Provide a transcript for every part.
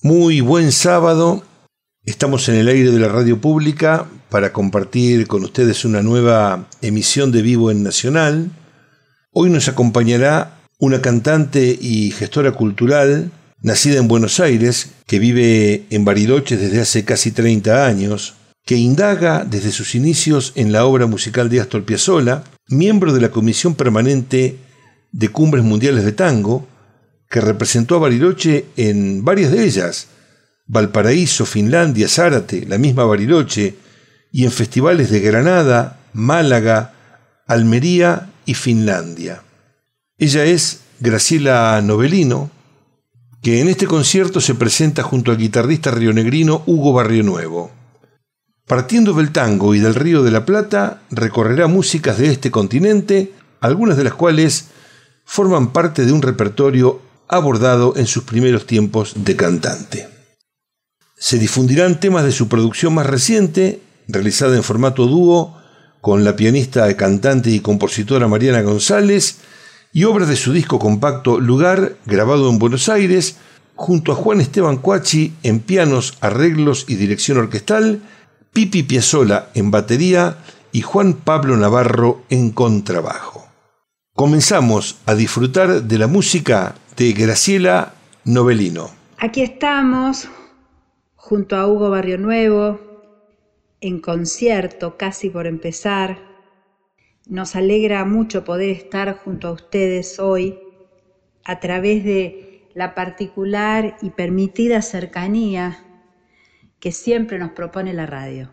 Muy buen sábado. Estamos en el aire de la radio pública para compartir con ustedes una nueva emisión de Vivo en Nacional. Hoy nos acompañará una cantante y gestora cultural nacida en Buenos Aires, que vive en Bariloche desde hace casi 30 años, que indaga desde sus inicios en la obra musical de Astor Piazzolla, miembro de la Comisión Permanente de Cumbres Mundiales de Tango, que representó a Bariloche en varias de ellas, Valparaíso, Finlandia, Zárate, la misma Bariloche, y en festivales de Granada, Málaga, Almería y Finlandia. Ella es Graciela Novelino, que en este concierto se presenta junto al guitarrista rionegrino Hugo Barrionuevo. Partiendo del tango y del Río de la Plata, recorrerá músicas de este continente, algunas de las cuales forman parte de un repertorio abordado en sus primeros tiempos de cantante. Se difundirán temas de su producción más reciente, realizada en formato dúo con la pianista, cantante y compositora Mariana González, y obras de su disco compacto Lugar, grabado en Buenos Aires, junto a Juan Esteban Coachi en pianos, arreglos y dirección orquestal, Pipi Piazzolla en batería y Juan Pablo Navarro en contrabajo. Comenzamos a disfrutar de la música de Graciela Novelino. Aquí estamos, junto a Hugo Barrionuevo, en concierto, casi por empezar. Nos alegra mucho poder estar junto a ustedes hoy a través de la particular y permitida cercanía que siempre nos propone la radio.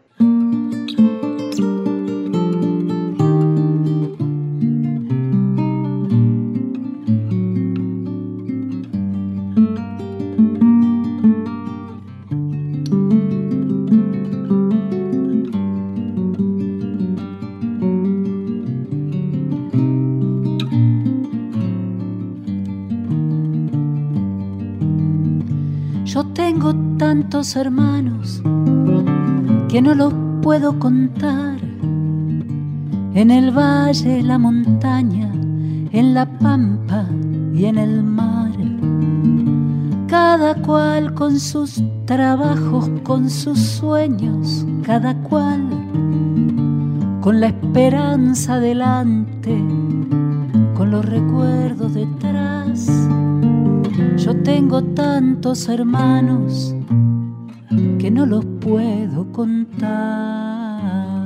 Yo tengo tantos hermanos que no los puedo contar. En el valle, la montaña, en la pampa y en el mar. Cada cual con sus trabajos, con sus sueños, cada cual con la esperanza delante, con los recuerdos detrás. Yo tengo tantos hermanos que no los puedo contar.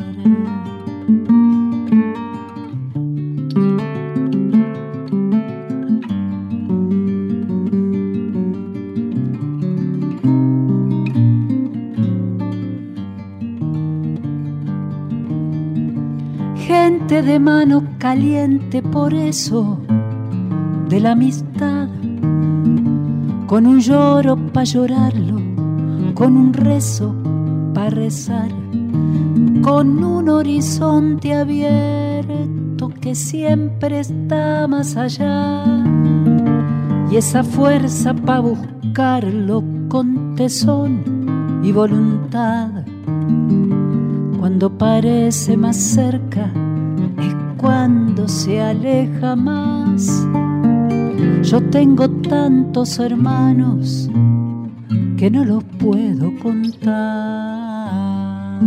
Gente de mano caliente, por eso, de la amistad, con un lloro pa' llorarlo, con un rezo pa' rezar, con un horizonte abierto que siempre está más allá, y esa fuerza pa' buscarlo con tesón y voluntad. Cuando parece más cerca es cuando se aleja más. Yo tengo tantos hermanos que no los puedo contar.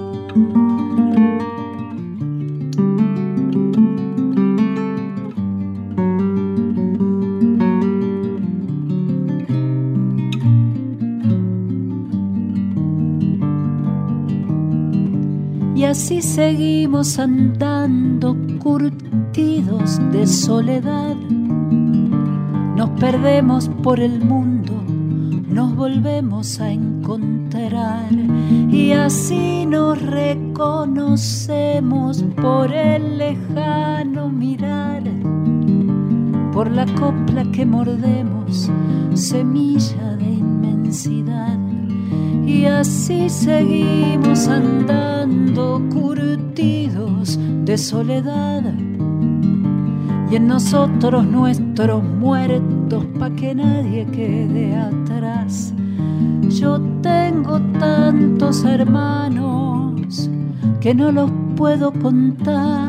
Y así seguimos andando curtidos de soledad. Nos perdemos por el mundo, nos volvemos a encontrar y así nos reconocemos por el lejano mirar, por la copla que mordemos, semilla de inmensidad. Y así seguimos andando curtidos de soledad. Y en nosotros nuestros muertos pa' que nadie quede atrás. Yo tengo tantos hermanos que no los puedo contar.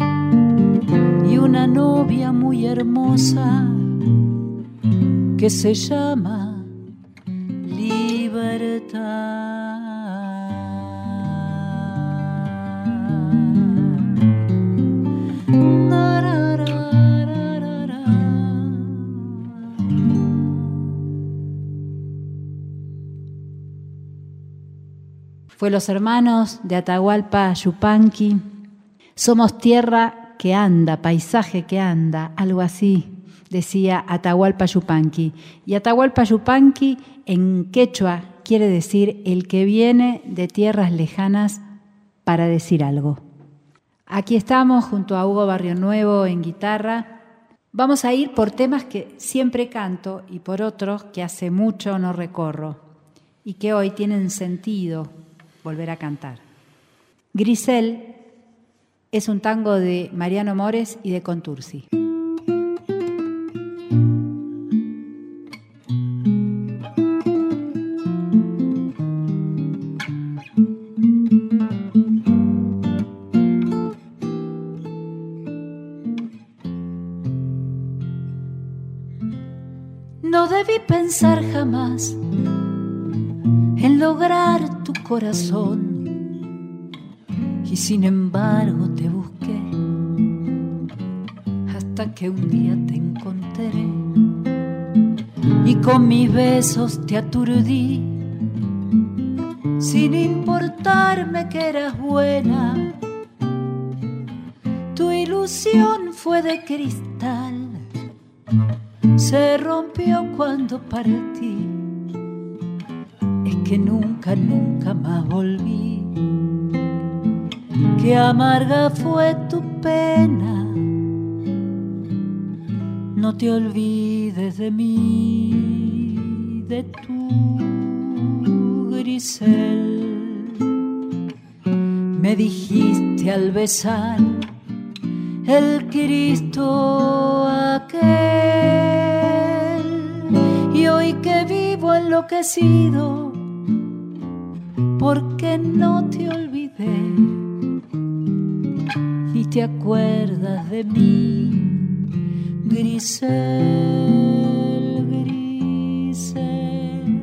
Y una novia muy hermosa que se llama Fue los hermanos de Atahualpa Yupanqui. Somos tierra que anda, paisaje que anda, algo así decía Atahualpa Yupanqui. Y Atahualpa Yupanqui en quechua quiere decir el que viene de tierras lejanas para decir algo. Aquí estamos junto a Hugo Barrionuevo en guitarra. Vamos a ir por temas que siempre canto y por otros que hace mucho no recorro y que hoy tienen sentido volver a cantar. Grisel es un tango de Mariano Mores y de Contursi. No debí pensar jamás en lograr tu corazón y sin embargo te busqué hasta que un día te encontré y con mis besos te aturdí sin importarme que eras buena. Tu ilusión fue de cristal, se rompió cuando partí. Es que nunca, nunca más volví. Qué amarga fue tu pena. No te olvides de mí, de tu Grisel. Me dijiste al besar el Cristo aquel. Y hoy que vivo enloquecido, porque no te olvidé, ni te acuerdas de mí, Grisel, Grisel.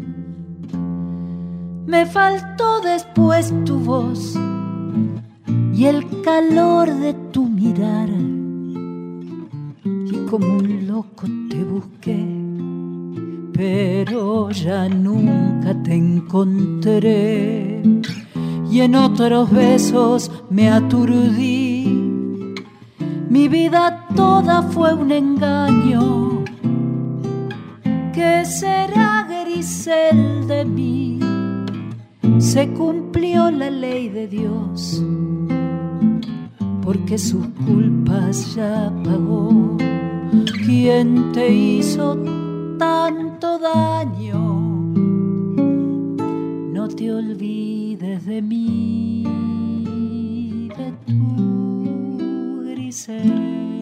Me faltó después tu voz y el calor de tu mirar, y como un loco te busqué, pero ya nunca te encontré, y en otros besos me aturdí. Mi vida toda fue un engaño. ¿Qué será, Grisel, de mí? Se cumplió la ley de Dios, porque sus culpas ya pagó. ¿Quién te hizo tanto daño? No te olvides de mí, de tu Grisel.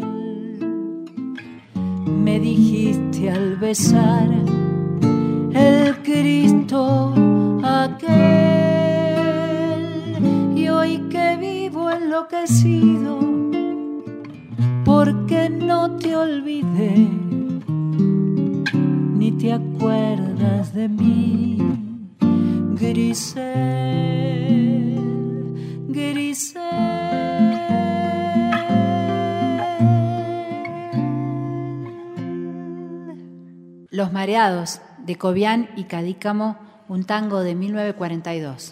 Me dijiste al besar el Cristo aquel, y hoy que vivo enloquecido, porque no te olvidé, ni te acuerdas de mí, Grisel, Grisel. Los Mareados, de Cobian y Cadícamo, un tango de 1942.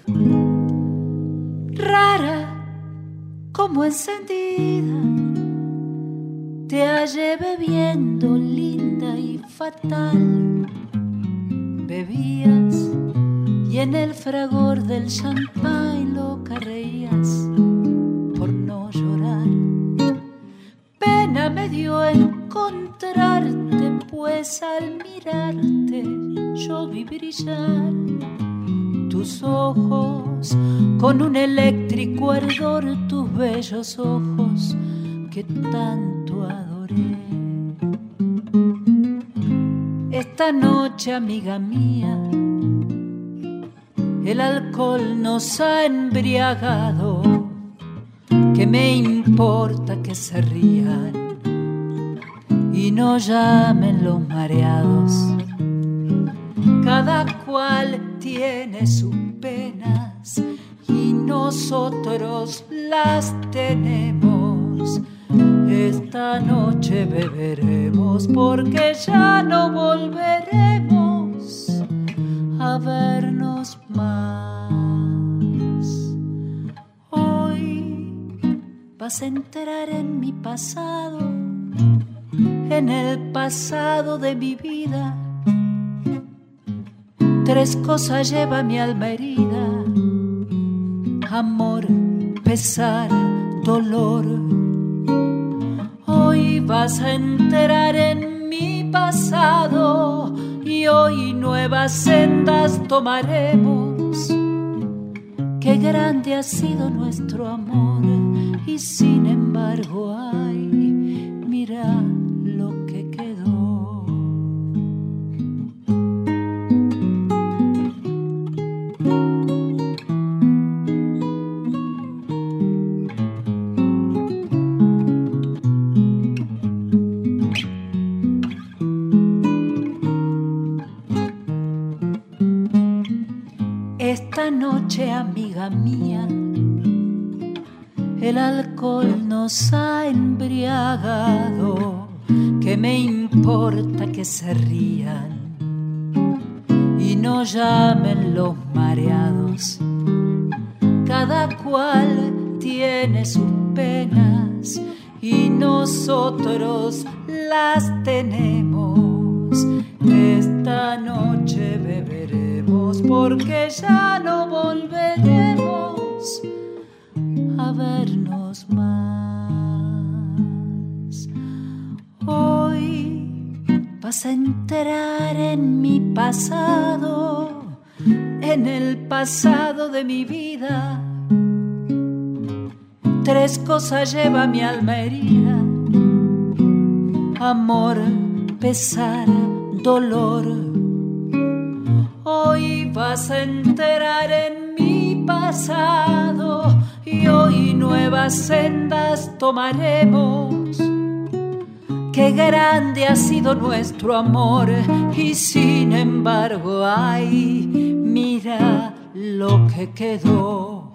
Rara como encendida, te hallé bebiendo, linda y fatal. Bebías y en el fragor del champán loca reías por no llorar. Pena me dio encontrarte, pues al mirarte yo vi brillar tus ojos con un eléctrico ardor, tus bellos ojos que tanto adoré. Esta noche, amiga mía, el alcohol nos ha embriagado. ¿Qué me importa que se rían y no llamen los mareados? cada cual tiene sus penas y nosotros las tenemos. Esta noche beberemos porque ya no volveremos a vernos más. Hoy vas a entrar en mi pasado, en el pasado de mi vida. 3 cosas lleva mi alma herida: amor, pesar, dolor. Hoy vas a entrar en mi pasado y hoy nuevas sendas tomaremos. Qué grande ha sido nuestro amor y sin embargo, ay, mira lo que quedó. Esta noche, amiga mía, el alcohol nos ha embriagado. ¿Qué me importa que se rían y no llamen los mareados? Cada cual tiene sus penas y nosotros las tenemos. Esta noche beberemos porque ya no volveremos a vernos más. Hoy vas a entrar en mi pasado, en el pasado de mi vida. 3 cosas lleva mi alma herida: amor, pesar, dolor. Hoy vas a entrar en mi pasado y hoy nuevas sendas tomaremos. Qué grande ha sido nuestro amor y sin embargo, ay, mira lo que quedó.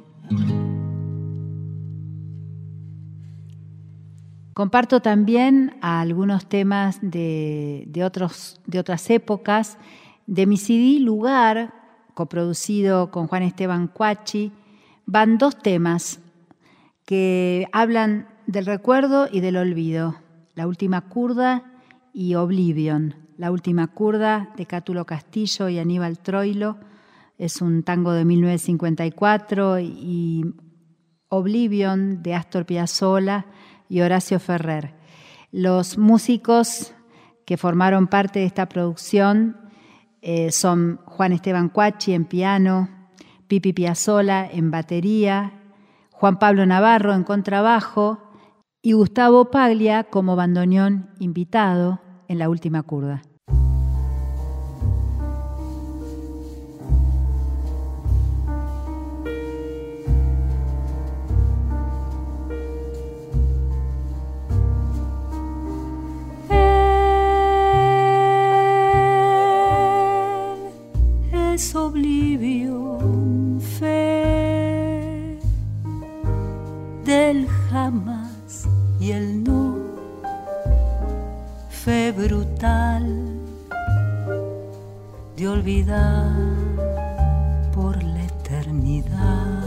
Comparto también algunos temas de otras épocas. De mi CD Lugar, coproducido con Juan Esteban Cuachi, van 2 temas que hablan del recuerdo y del olvido: La última curda y Oblivion. La última curda de Cátulo Castillo y Aníbal Troilo es un tango de 1954, y Oblivion de Astor Piazzolla y Horacio Ferrer. Los músicos que formaron parte de esta producción son Juan Esteban Cuachi en piano, Pipi Piazzolla en batería, Juan Pablo Navarro en contrabajo y Gustavo Paglia como bandoneón invitado en La última curda. Es oblivion, fe del jamás y el no, fe brutal de olvidar por la eternidad.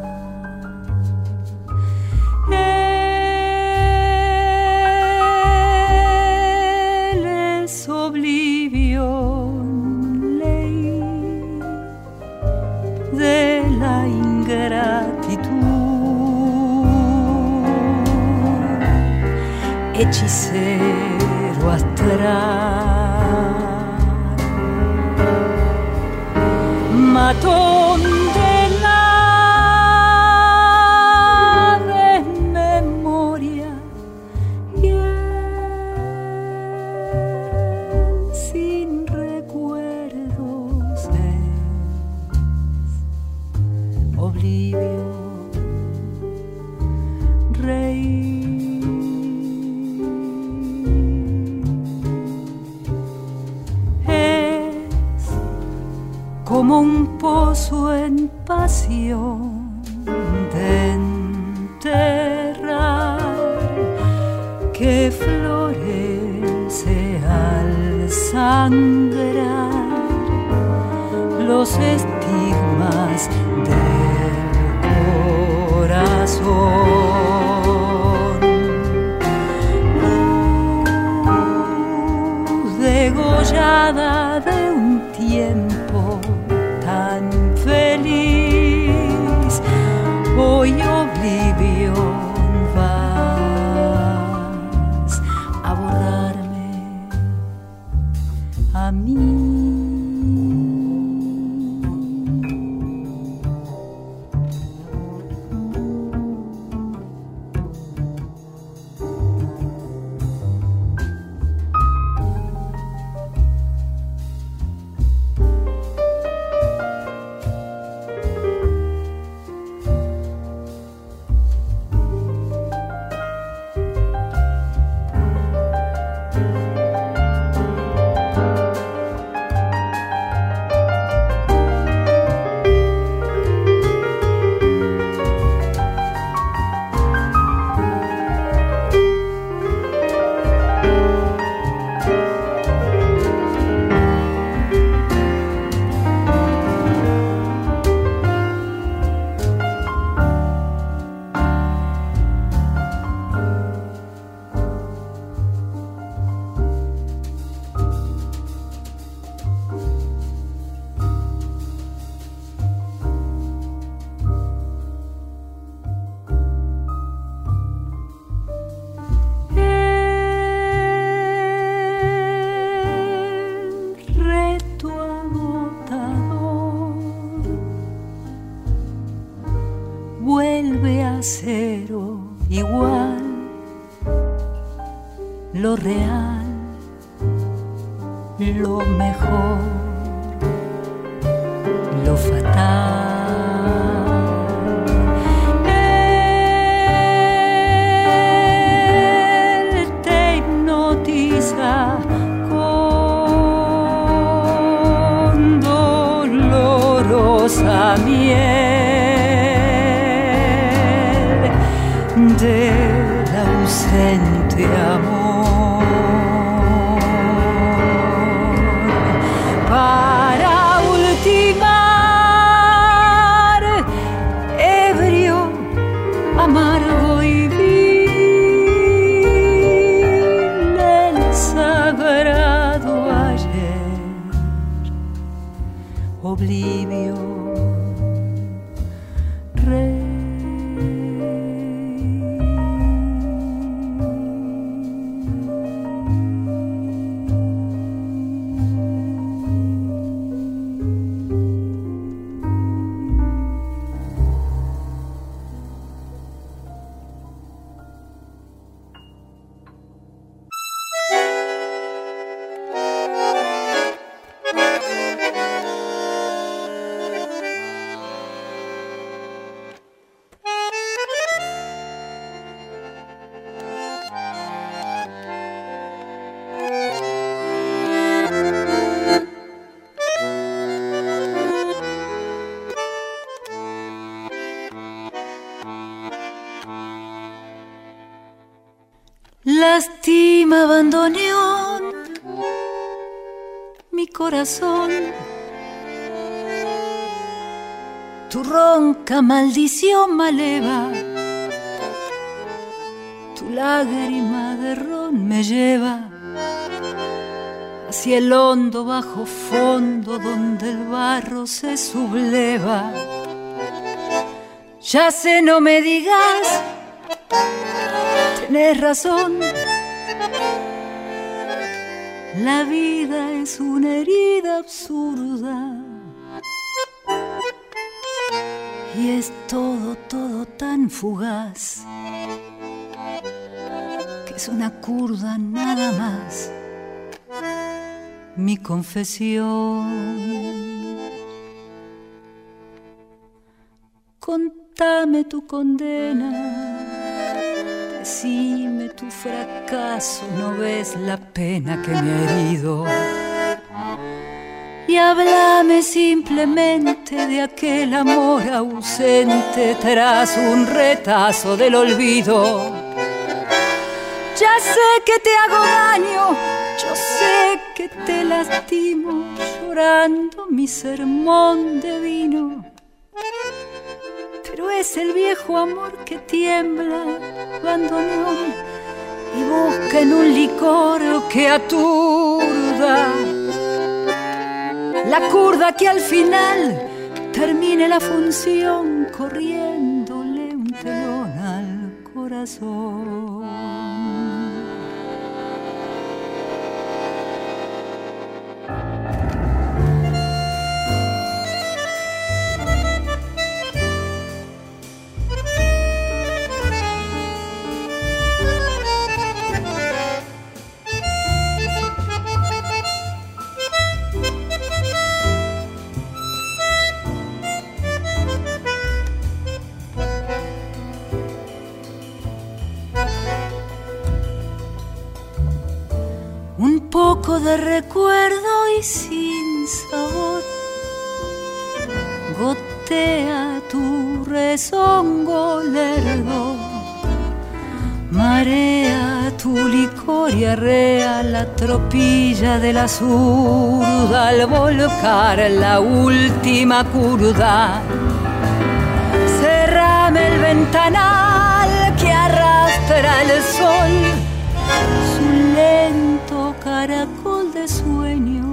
Él es oblivion, ley de la ingratitud, hechicero astral, matón de la desmemoria, y él sin recuerdos es oblivio, rey. como un pozo en pasión de enterrar, que florece al sangrar los estigmas del corazón. Luz degollada de un tiempo tan feliz, hoy oblivión vas a borrarme a mí. Vuelve a cero igual, lo real, lo mejor, lo fatal. Él te hipnotiza con dolorosa miel del ausente amor, para ultimar, ebrio, amargo y vil, el sagrado ayer, oblivio. Lástima bandoneón, mi corazón, tu ronca maldición maleva, tu lágrima de ron me lleva hacia el hondo bajo fondo donde el barro se subleva. Ya sé, no me digas, tenés razón, la vida es una herida absurda y es todo, todo tan fugaz que es una curda nada más. Mi confesión, contame tu condena, decime tu fracaso, no ves la pena que me ha herido. y háblame simplemente de aquel amor ausente tras un retazo del olvido. Ya sé que te hago daño, yo sé que te lastimo, llorando mi sermón de vino. Pero es el viejo amor que tiembla, bandoneón, y busca en un licor que aturda. La curda que al final termine la función corriéndole un telón al corazón. Un poco de recuerdo y sin sabor gotea tu rezongo lerdo, marea tu licor y arrea la tropilla de la zurda al volcar la última curda. Cerrame el ventanal que arrastra el sol, su lento caracol de sueños.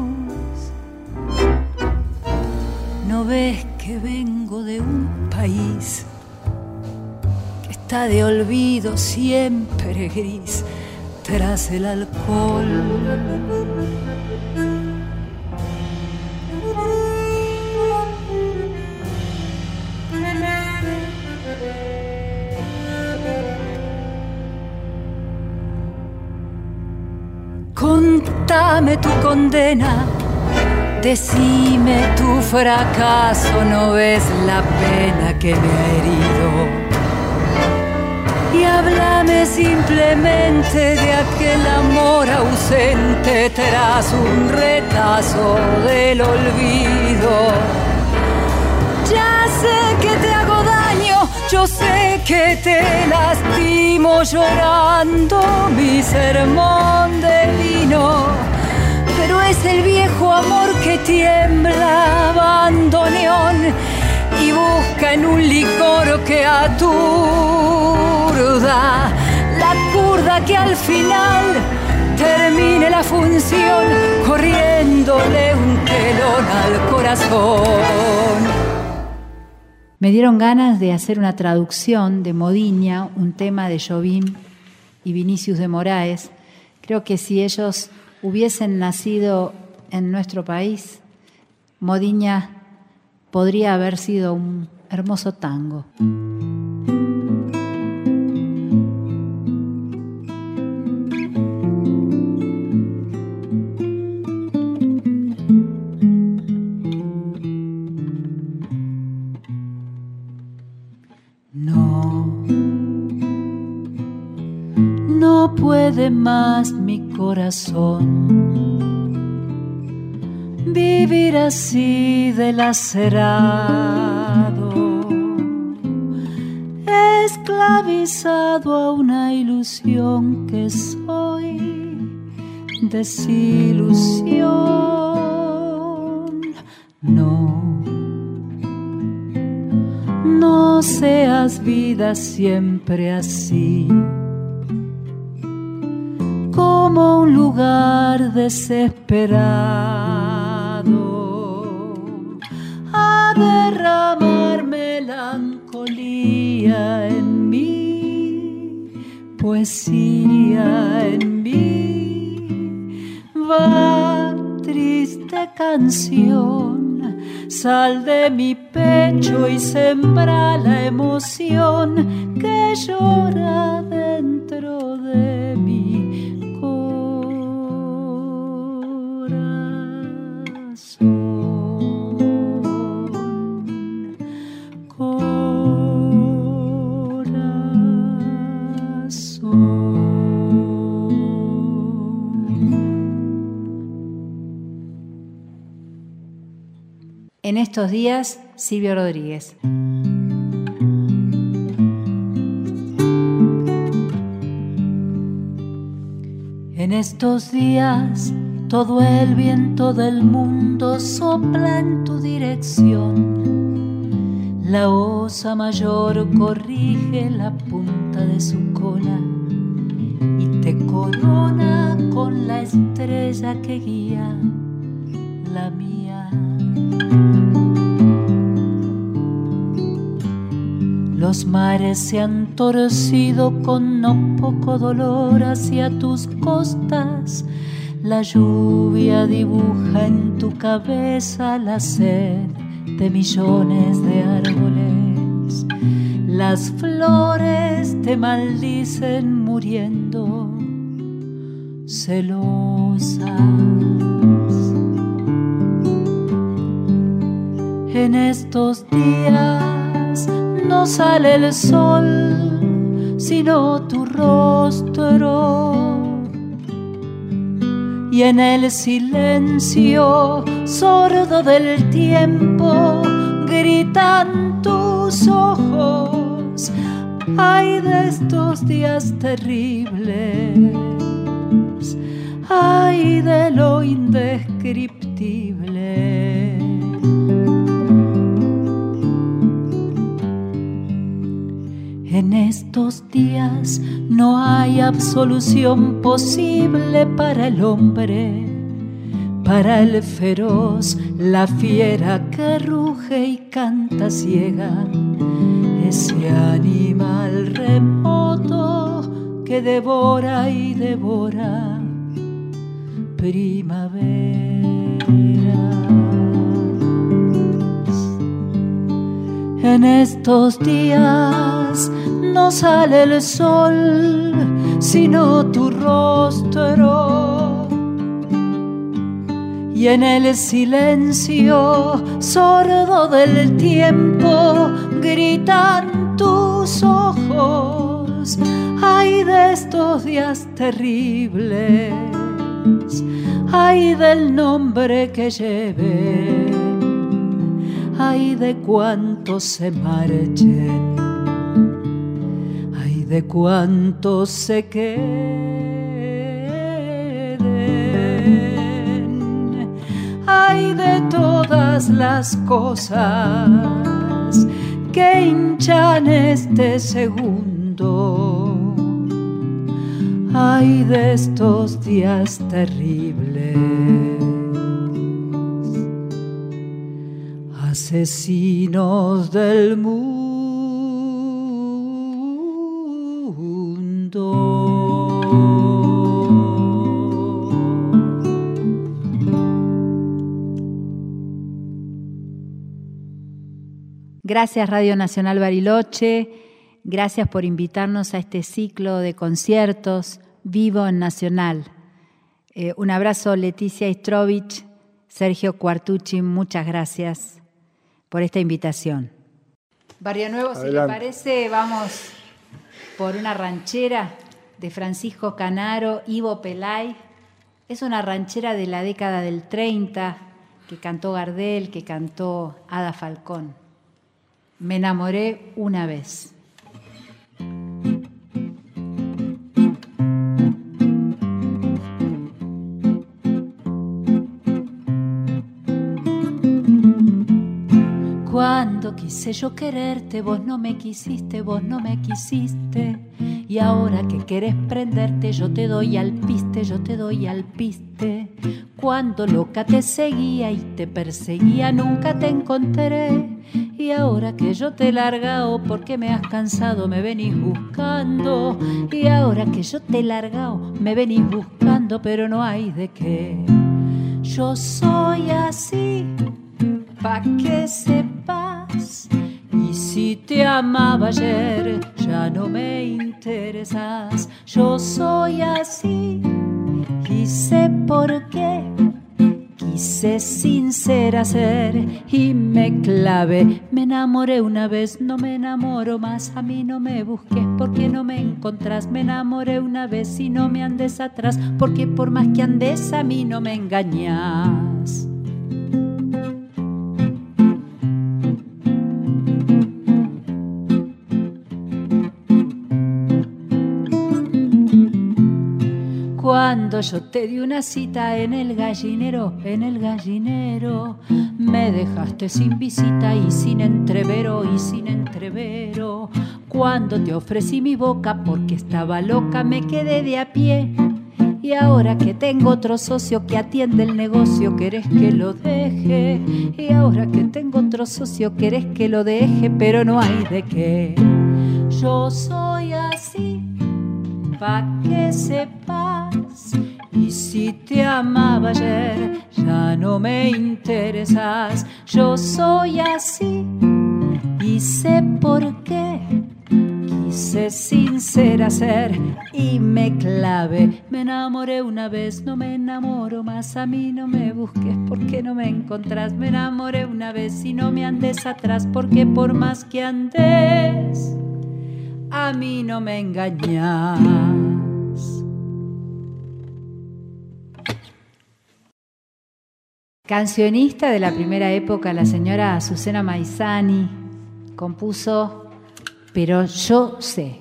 ¿No ves que vengo de un país que está de olvido siempre gris tras el alcohol? Contame tu condena, decime tu fracaso, no ves la pena que me ha herido. Y háblame simplemente de aquel amor ausente tras un retazo del olvido. Ya sé que te hago daño, yo sé que te lastimo, llorando mi sermón de vino. Pero es el viejo amor que tiembla, bandoneón, y busca en un licor que aturda. La curda que al final termine la función corriéndole un telón al corazón. Me dieron ganas de hacer una traducción de Modiña, un tema de Jobim y Vinicius de Moraes. Creo que si ellos hubiesen nacido en nuestro país, Modiña podría haber sido un hermoso tango. No puede más mi corazón vivir así de lacerado, esclavizado a una ilusión que soy desilusión. No seas vida siempre así, como un lugar desesperado a derramar melancolía en mí, poesía en mí. Va, triste canción, sal de mi pecho y sembra la emoción que llora dentro de mi corazón. En estos días, Silvio Rodríguez. En estos días todo el viento del mundo sopla en tu dirección. La osa mayor corrige la punta de su cola y te corona con la estrella que guía la mía. Los mares se han torcido con no poco dolor hacia tus costas. La lluvia dibuja en tu cabeza la sed de millones de árboles. Las flores te maldicen muriendo celosas. En estos días no sale el sol, sino tu rostro. Y en el silencio sordo del tiempo gritan tus ojos. Ay de estos días terribles, ay de lo indescriptible. En estos días no hay absolución posible para el hombre, para el feroz, la fiera que ruge y canta ciega, ese animal remoto que devora y devora primaveras. En estos días no sale el sol, sino tu rostro. Y en el silencio sordo del tiempo gritan tus ojos. Ay de estos días terribles, ay del nombre que lleven, ay de cuántos se marchen, ay de cuántos se queden, ay de todas las cosas que hinchan este segundo, ay de estos días terribles, asesinos del mundo. Gracias Radio Nacional Bariloche, gracias por invitarnos a este ciclo de conciertos Vivo en Nacional. Un abrazo Leticia Istrovich, Sergio Cuartucci, muchas gracias por esta invitación. Barrio Nuevo, adelante. Si le parece, vamos por una ranchera de Francisco Canaro, Ivo Pelay. Es una ranchera de la década del 30 que cantó Gardel, que cantó Ada Falcón. Me enamoré una vez. Cuando quise yo quererte, vos no me quisiste, vos no me quisiste. Y ahora que querés prenderte, yo te doy al piste, yo te doy al piste. Cuando loca te seguía y te perseguía, nunca te encontré. Y ahora que yo te he largao, porque me has cansado, me venís buscando. Y ahora que yo te he largao, me venís buscando, pero no hay de qué. Yo soy así, pa' que sepas. Y si te amaba ayer, ya no me interesas. Yo soy así y sé por qué. Quise sincera ser y me clavé. Me enamoré una vez, no me enamoro más. A mí no me busques porque no me encontrás. Me enamoré una vez y no me andes atrás, porque por más que andes a mí no me engañás. te di una cita en el gallinero, en el gallinero. Me dejaste sin visita y sin entrevero, y sin entrevero. Cuando te ofrecí mi boca porque estaba loca, me quedé de a pie. Y ahora que tengo otro socio que atiende el negocio, querés que lo deje. Y ahora que tengo otro socio, querés que lo deje, pero no hay de qué. Yo soy así, pa' que sepas. Y si te amaba ayer, ya no me interesas. Yo soy así y sé por qué. Quise sincera ser y me clavé. Me enamoré una vez, no me enamoro más. A mí no me busques porque no me encontrás. Me enamoré una vez y no me andes atrás, porque por más que andes, a mí no me engañás. Cancionista de la primera época, la señora Azucena Maizani compuso Pero yo sé.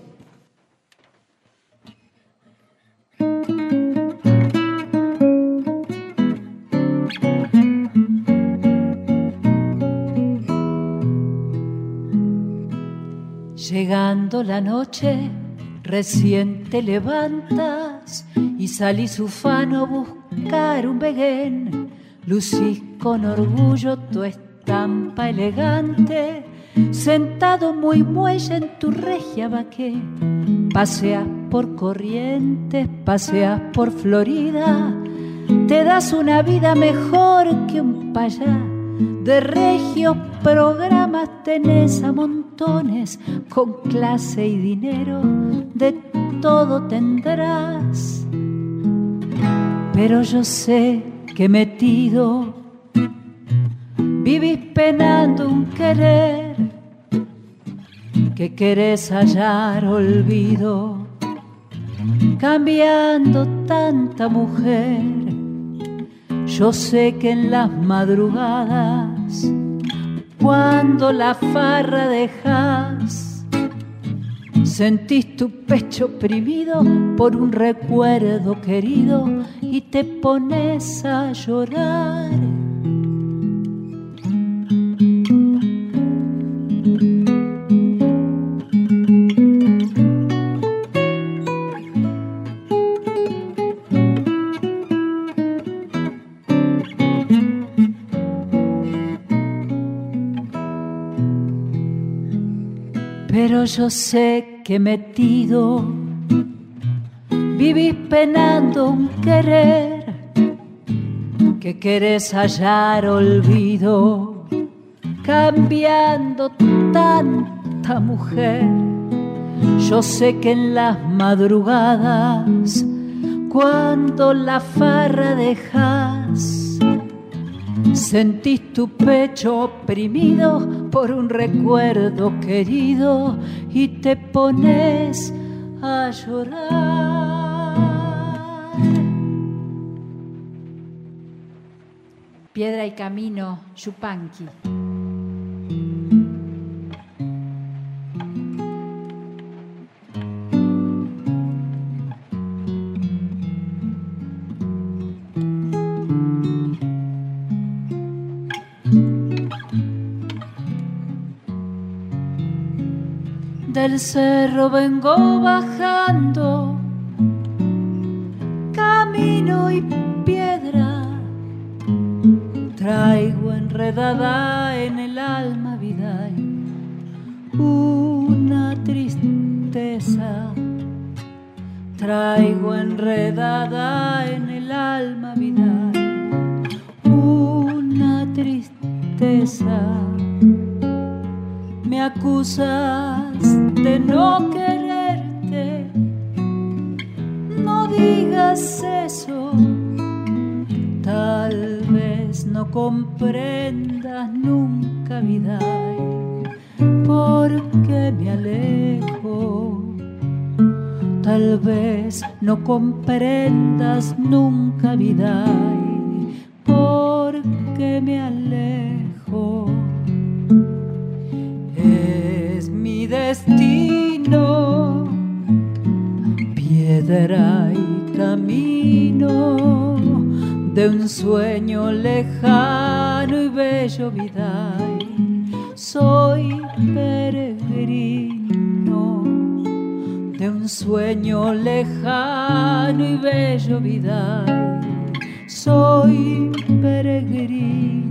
Llegando la noche, recién te levantas y salís ufano a buscar un veguén. Lucís con orgullo tu estampa elegante, sentado muy muelle en tu regia baqué. Paseas por Corrientes, paseas por Florida, te das una vida mejor que un payá. De regios programas tenés a montones, con clase y dinero de todo tendrás. Pero yo sé que metido vivís penando un querer, que querés hallar olvido, cambiando tanta mujer. Yo sé que en las madrugadas, cuando la farra dejas, sentís tu pecho oprimido por un recuerdo querido y te pones a llorar. Pero yo sé que metido vivís penando un querer, que querés hallar olvido, cambiando tanta mujer. Yo sé que en las madrugadas, cuando la farra dejas, sentís tu pecho oprimido por un recuerdo querido y te pones a llorar. Piedra y Camino, Yupanqui. Del cerro vengo bajando, camino y piedra, traigo enredada en el alma vida una tristeza. Traigo enredada en el alma vida una tristeza. Me acusas de no quererte, no digas eso. Tal vez no comprendas nunca, vida, porque me alejo. Tal vez no comprendas nunca, vida, porque me alejo. Es mi destino, piedra y camino. de un sueño lejano y bello Vidal. Soy peregrino de un sueño lejano y bello Vidal. Soy peregrino.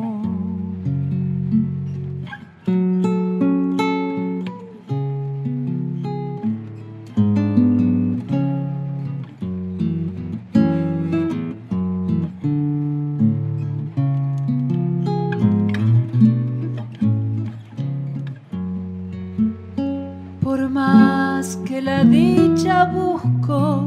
Por más que la dicha busco,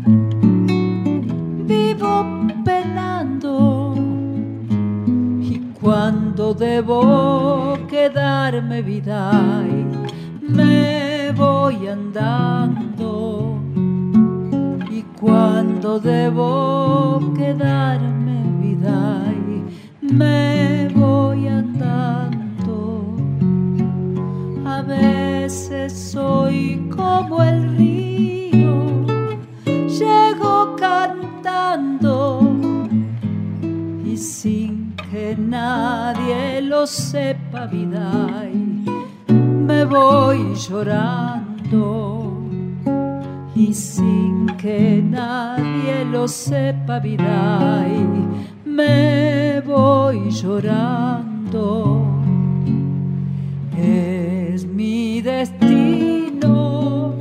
vivo penando, y cuando debo quedarme vida, me voy andando, y cuando debo quedarme vida, me voy andando. A veces soy como el río, llego cantando y sin que nadie lo sepa vida, me voy llorando y sin que nadie lo sepa vida, me voy llorando. Es mi destino,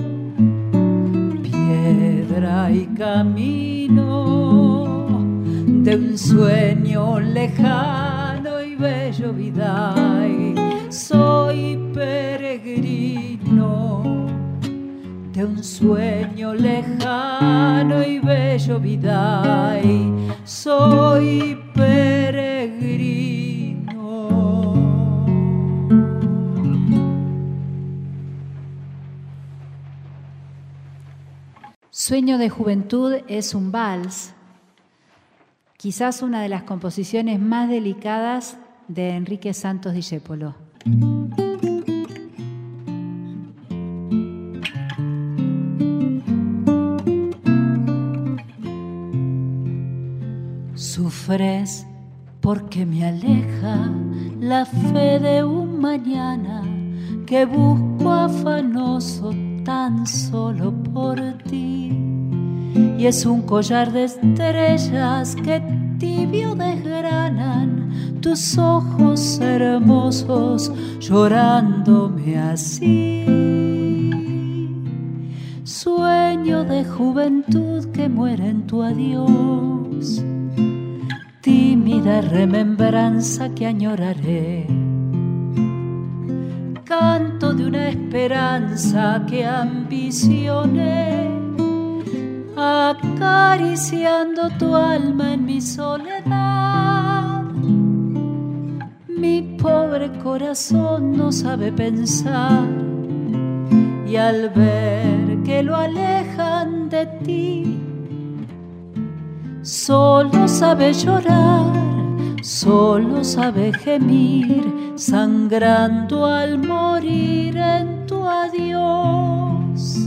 piedra y camino de un sueño lejano y bello vida. Soy peregrino de un sueño lejano y bello vida. Soy peregrino. Sueño de juventud es un vals, quizás una de las composiciones más delicadas de Enrique Santos Discépolo. Sufres porque me aleja la fe de un mañana que busco afanoso tan solo por ti, y es un collar de estrellas que tibio desgranan tus ojos hermosos llorándome así. Sueño de juventud que muere en tu adiós, tímida remembranza que añoraré, canto de una esperanza que ambicioné, acariciando tu alma en mi soledad. Mi pobre corazón no sabe pensar, y al ver que lo alejan de ti, solo sabe llorar, solo sabe gemir, sangrando al morir en tu adiós.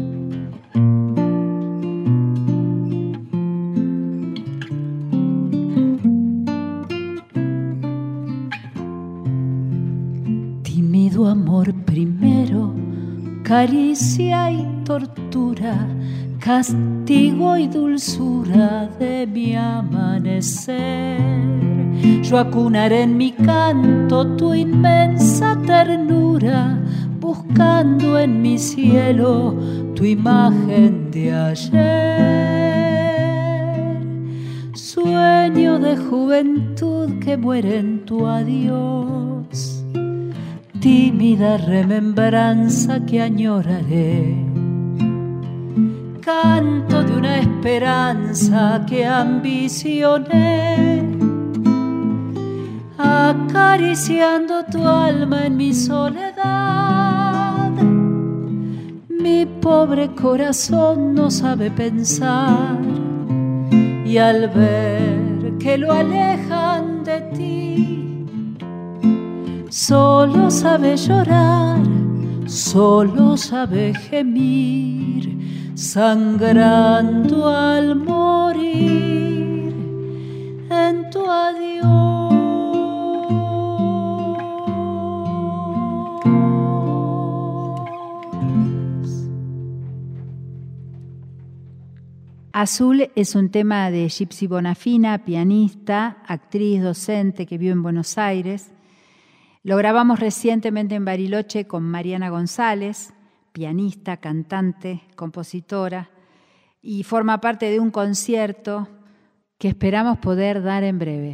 Tímido amor primero, caricia y tortura, castigo y dulzura de mi amanecer. Yo acunaré en mi canto tu inmensa ternura, buscando en mi cielo tu imagen de ayer. Sueño de juventud que muere en tu adiós, tímida remembranza que añoraré, canto de una esperanza que ambicioné, acariciando tu alma en mi soledad. Mi pobre corazón no sabe pensar, y al ver que lo alejan de ti, solo sabe llorar, solo sabe gemir, sangrando al morir Azul es un tema de Gypsy Bonafina, pianista, actriz, docente que vive en Buenos Aires. Lo grabamos recientemente en Bariloche con Mariana González, pianista, cantante, compositora, y forma parte de un concierto que esperamos poder dar en breve.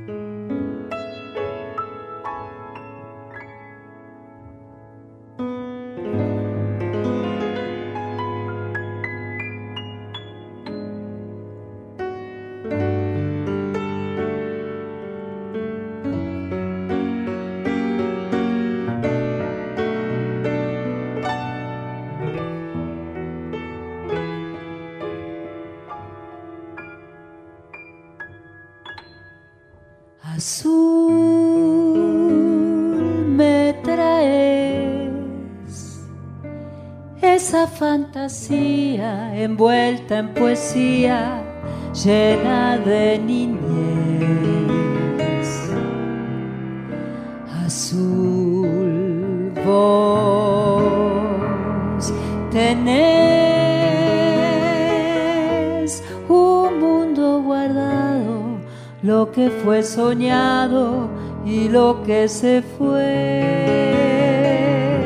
Azul, me traes esa fantasía envuelta en poesía llena de niñez. Azul, vos tenés un mundo guardado, lo que fue soñado y lo que se fue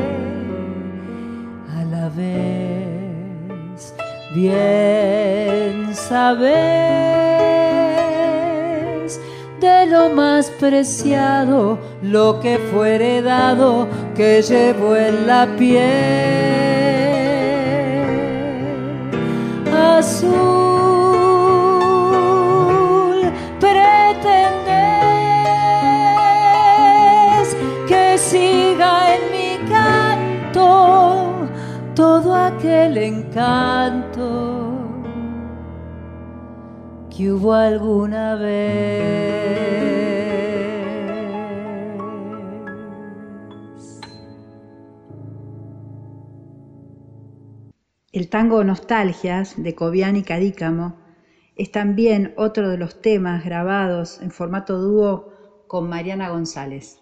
a la vez. Bien sabes de lo más preciado, lo que fue heredado, que llevo en la piel. Azul, siga en mi canto todo aquel encanto que hubo alguna vez. El tango Nostalgias de Cobian y Cadícamo es también otro de los temas grabados en formato dúo con Mariana González.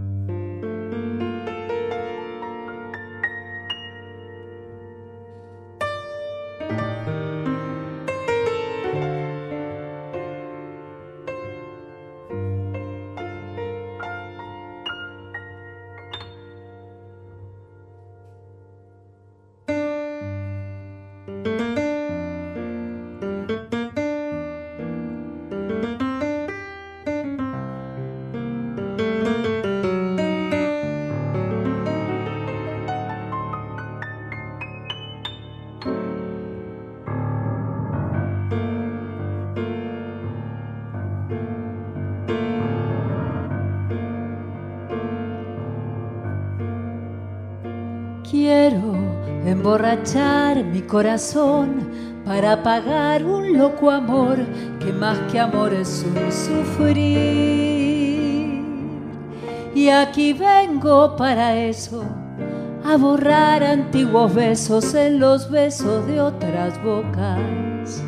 Quiero emborrachar mi corazón para pagar un loco amor que más que amor es un sufrir. Y aquí vengo para eso, a borrar antiguos besos en los besos de otras bocas.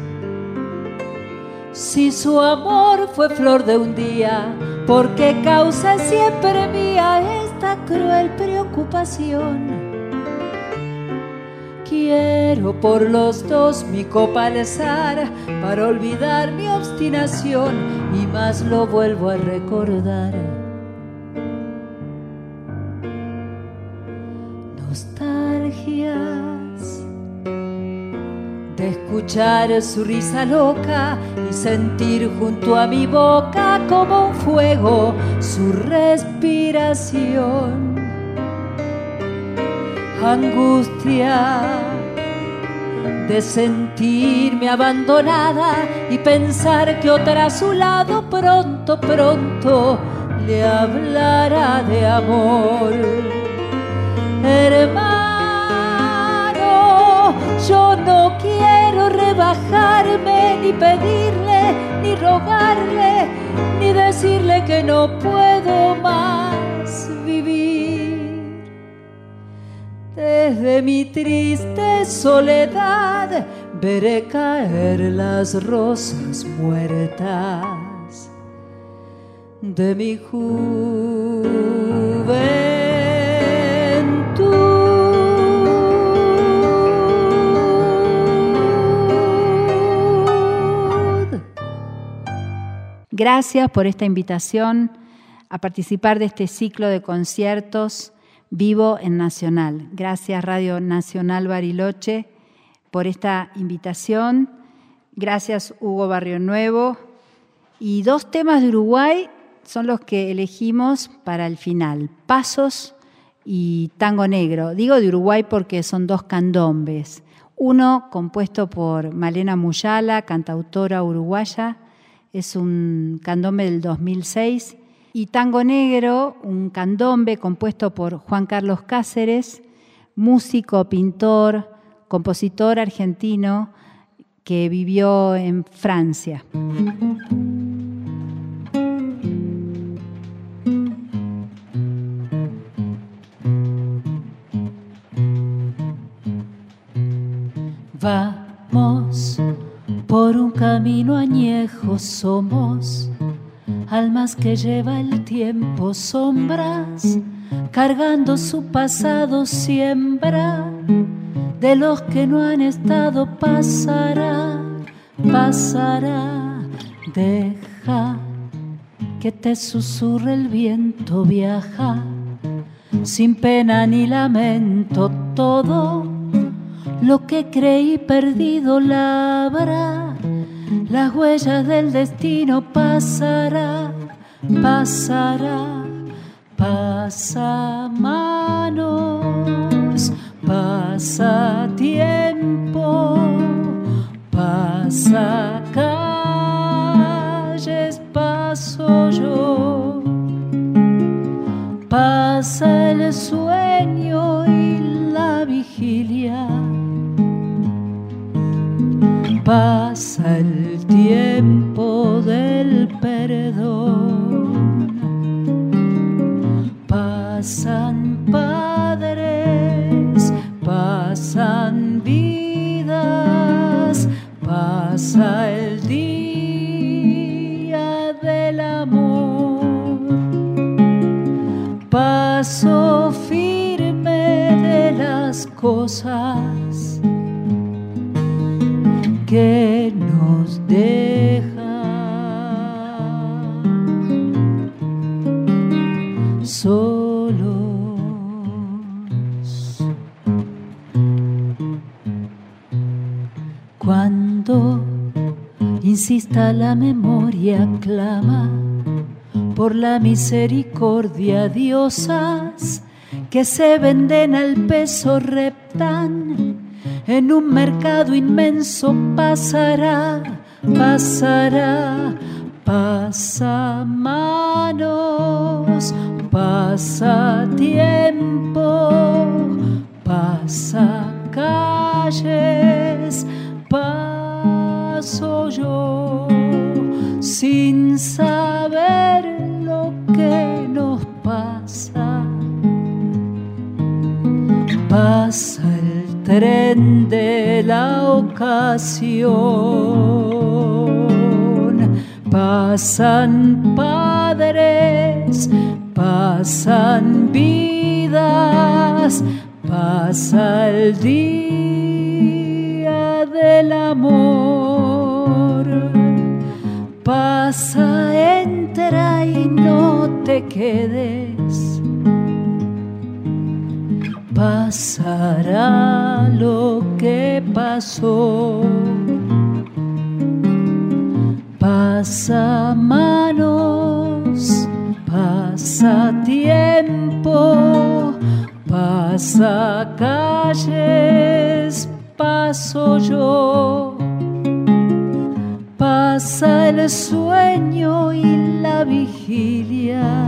Si su amor fue flor de un día, ¿por qué causa siempre mía esta cruel preocupación? Quiero por los dos mi copa alzar para olvidar mi obstinación y más lo vuelvo a recordar. Nostalgias de escuchar su risa loca y sentir junto a mi boca como un fuego su respiración. Angustia de sentirme abandonada y pensar que otra a su lado pronto, pronto le hablará de amor. Hermano, yo no quiero rebajarme, ni pedirle, ni rogarle, ni decirle que no puedo más vivir. Desde mi triste soledad veré caer las rosas muertas de mi juventud. Gracias por esta invitación a participar de este ciclo de conciertos Vivo en Nacional. Gracias Radio Nacional Bariloche por esta invitación. Gracias Hugo Barrio Nuevo. Y 2 temas de Uruguay son los que elegimos para el final, Pasos y Tango Negro. Digo de Uruguay porque son 2 candombes. Uno compuesto por Malena Muyala, cantautora uruguaya, es un candombe del 2006. Y Tango Negro, un candombe compuesto por Juan Carlos Cáceres, músico, pintor, compositor argentino que vivió en Francia. Vamos por un camino añejo, somos almas que lleva el tiempo, sombras cargando su pasado, siembra de los que no han estado, pasará, pasará. Deja que te susurre el viento, viaja sin pena ni lamento, todo lo que creí perdido labra, las huellas del destino, pasará, pasará. Pasa manos, pasa tiempo, pasa calles, paso yo, pasa el sueño y la vigilia, pasa el tiempo del perdón. Pasan padres, pasan vidas, pasa el día del amor. Paso firme de las cosas que nos dejan solos. Cuando insista la memoria, clama por la misericordia, diosas que se venden al peso, reptan en un mercado inmenso, pasará, pasará. Pasa manos, pasa tiempo, pasa calles, paso yo, sin saber lo que nos pasa. Pasa el tren de la ocasión, pasan padres, pasan vidas, pasa el día del amor. Pasa, entra y no te quedes. Pasará lo que pasó. Pasa manos, pasa tiempo, pasa calles, paso yo. Pasa el sueño y la vigilia,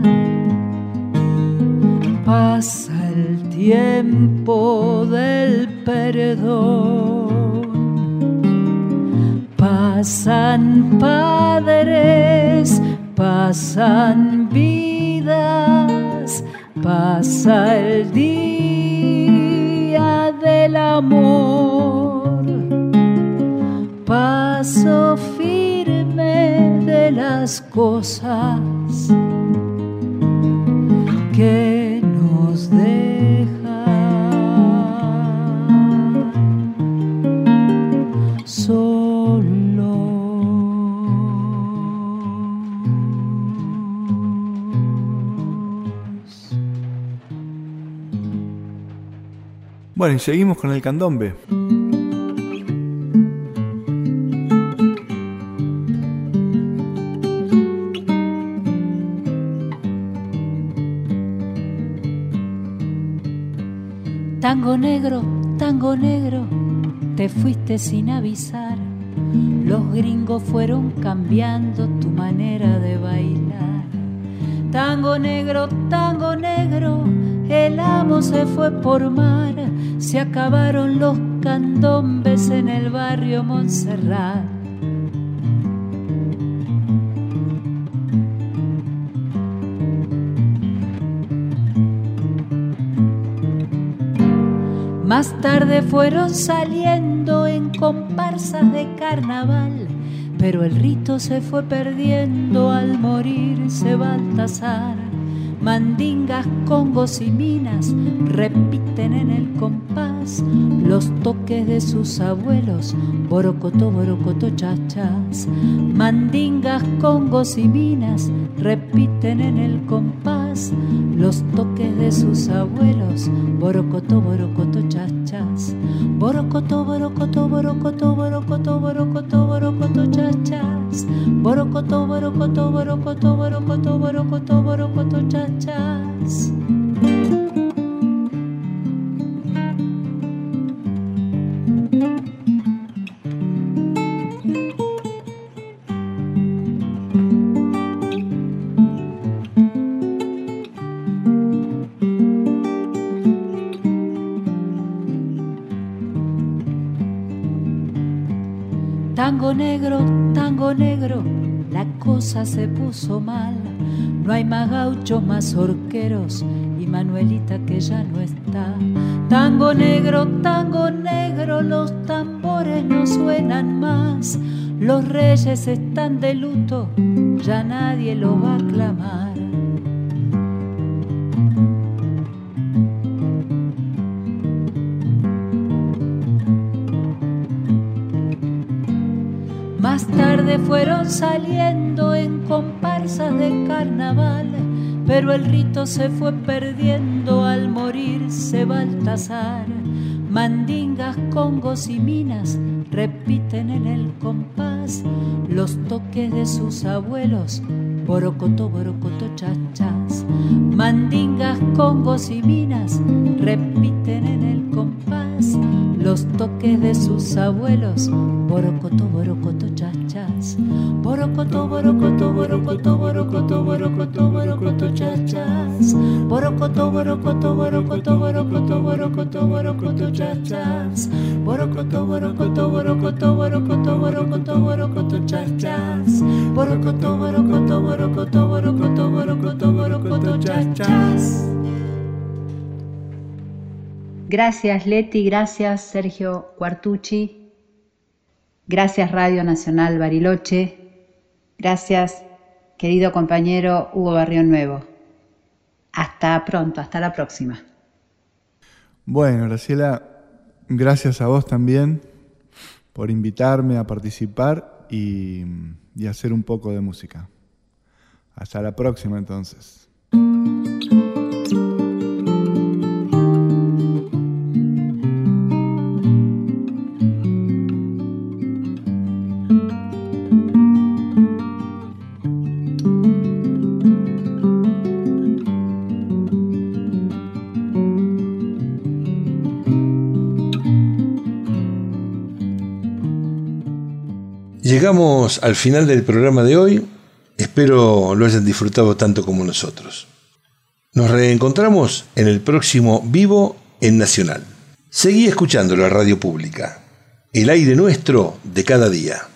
pasa el tiempo del perdón. Pasan padres, pasan vidas, pasa el día del amor. Paso firme de las cosas que nos dejan solos. Bueno, y seguimos con el candombe. Tango negro, te fuiste sin avisar. Los gringos fueron cambiando tu manera de bailar. Tango negro, el amo se fue por mar. Se acabaron los candombes en el barrio Montserrat. Más tarde fueron saliendo en comparsas de carnaval, pero el rito se fue perdiendo al morirse Baltasar. Mandingas, congos y minas repiten en el compás los toques de sus abuelos, borocotó, borocotó, chachas. Mandingas, congos y minas repiten en el compás los toques de sus abuelos, borocotó, borocotó, chachas. Borocotó, borocotó, borocotó, borocotó, borocotó, borocotó, chachas. Borocotó, borocotó, borocotó, borocotó, borocotó, borocotó, chachas. Tango negro, la cosa se puso mal. No hay más gauchos, más horqueros y Manuelita que ya no está. Tango negro, los tambores no suenan más. Los reyes están de luto, ya nadie lo va a aclamar. Más tarde fueron saliendo en comparsas de carnaval, pero el rito se fue perdiendo al morirse Baltasar. Mandingas, congos y minas repiten en el compás los toques de sus abuelos, borocotó, borocotó, chachas. Mandingas, congos y minas repiten en el compás los toques de sus abuelos, borocotó, borocotó, chachas. Borocotó, borocotó, borocotó, borocotó, borocotó, borocotó, chachas. Borocotó, borocotó, borocotó, borocotó, borocotó, borocotó, chachas. Borocotó, borocotó, borocotó, borocotó, borocotó, borocotó, chachas. Borocotó, borocotó, borocotó, borocotó, borocotó, borocotó, chachas. Gracias Leti, gracias Sergio Quartucci, gracias Radio Nacional Bariloche, gracias querido compañero Hugo Barrio Nuevo. Hasta pronto, hasta la próxima. Bueno, Graciela, gracias a vos también por invitarme a participar y hacer un poco de música. Hasta la próxima entonces. Llegamos al final del programa de hoy. Espero lo hayan disfrutado tanto como nosotros. Nos reencontramos en el próximo Vivo en Nacional. Seguí escuchando la radio pública, el aire nuestro de cada día.